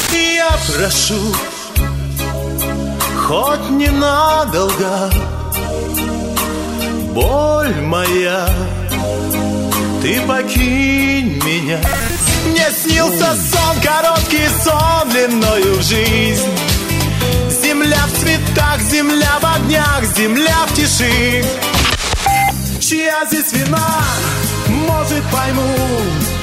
Я прошу, хоть ненадолго, боль моя, ты покинь меня. Мне снился сон, короткий сон длиною в жизнь. Земля в цветах, земля в огнях, земля в тиши. Чья здесь вина, может пойму,